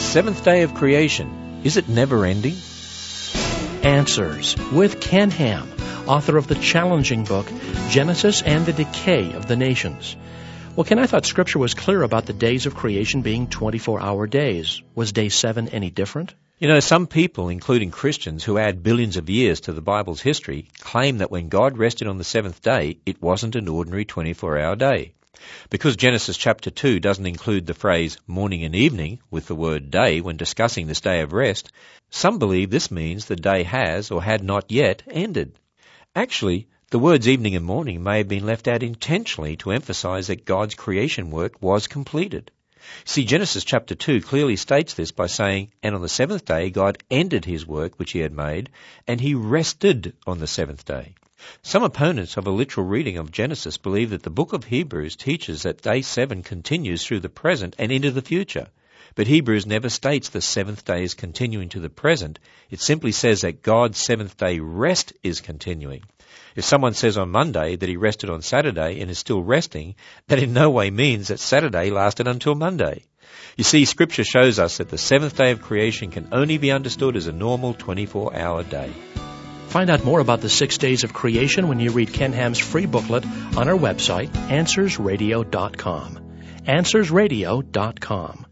seventh day of creation, is it never-ending? Answers with Ken Ham, author of the challenging book, Genesis and the Decay of the Nations. Well, Ken, I thought Scripture was clear about the days of creation being 24-hour days. Was day 7 any different? You know, some people, including Christians who add billions of years to the Bible's history, claim that when God rested on the seventh day, it wasn't an ordinary 24-hour day. Because Genesis chapter 2 doesn't include the phrase morning and evening with the word day when discussing this day of rest, some believe this means the day has or had not yet ended. Actually, the words evening and morning may have been left out intentionally to emphasize that God's creation work was completed. See, Genesis chapter 2 clearly states this by saying, "And on the seventh day God ended his work which he had made, and he rested on the seventh day." Some opponents of a literal reading of Genesis believe that the book of Hebrews teaches that day 7 continues through the present and into the future. But Hebrews never states the seventh day is continuing to the present. It simply says that God's seventh day rest is continuing. If someone says on Monday that he rested on Saturday and is still resting, that in no way means that Saturday lasted until Monday. You see, Scripture shows us that the seventh day of creation can only be understood as a normal 24-hour day. Find out more about the 6 days of creation when you read Ken Ham's free booklet on our website, AnswersRadio.com. AnswersRadio.com.